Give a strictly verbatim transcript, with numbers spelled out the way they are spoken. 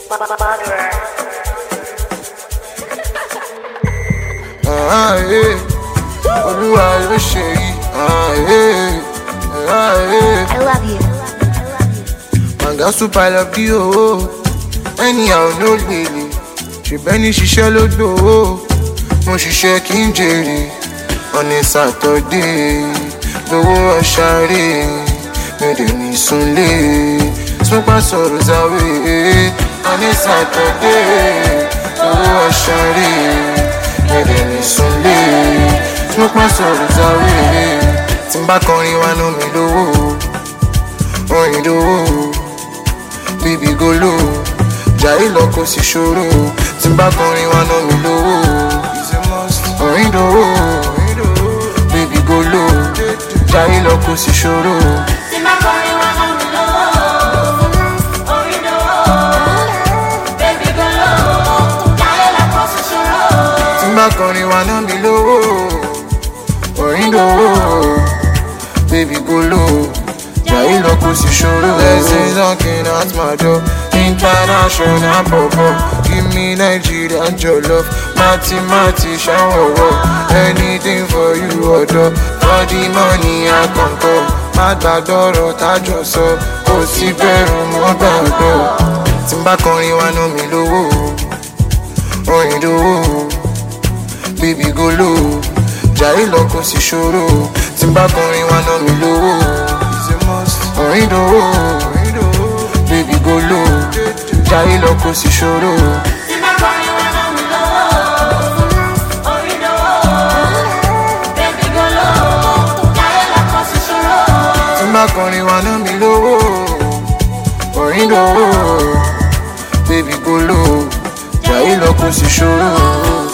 Ah, eh. Olúwa ló ṣe yìí. Ah, eh. Ah, eh. I love you. Manga super I love you. Oh. Anyhow, no lele. Ṣèbẹ́ni ṣiṣẹ́ ló gbòó. Mo ṣiṣẹ́ kí n jèrè. On a Saturday. Lówó ọ̀ṣàrè. Mi ò dé ní sunlé. Smoke my sorrows away. On a Saturday. Lówó ọ̀ṣàrè. Mi ò dé ní sunlé. Smoke my sorrows away. Tí n bá kọrin wá ná mi lówó. Orin lówó. Baby go low. Jàre lọ kò sí ṣòro. Tí n bá kọrin wá ná mi lówó. Orin lówó. Baby go low. Jàre lọ kò sí ṣòro. Tí n bá kọrin wá ná mi lówó. Orin lówó. Baby go low. Jàre lọ kò sí ṣòro. Tí n bá kọrin wá ná mi lówó. Orin lówó. Baby go low. Jàre lọ kò sí ṣòro. Blessings knocking at my door. International pop-up. Give me Nigeria jollof. Mati mati shower. Anything for you ọ̀dọ́. For the money I concur. Má gbàdọ̀rọ̀ tájọ sọ. Kò sí bẹ̀rù mọ́ gbàgbọ́. Tí n bá kọrin wá ná mi lówó. Orin lówó. Baby go low. Jàre lọ kò sí ṣòro. Tí n bá kọrin wá ná mi lówó. Orin lówó. Baby go low. Jàre lọ kò sí ṣòro. Tí n bá kọrin wá ná mi lówó. Orin lówó. Baby go low. Jàre lọ kò sí ṣòro. Tí n bá kọrin wá ná mi lówó. Orin lówó. Baby go low. Jàre lọ kò sí ṣòro.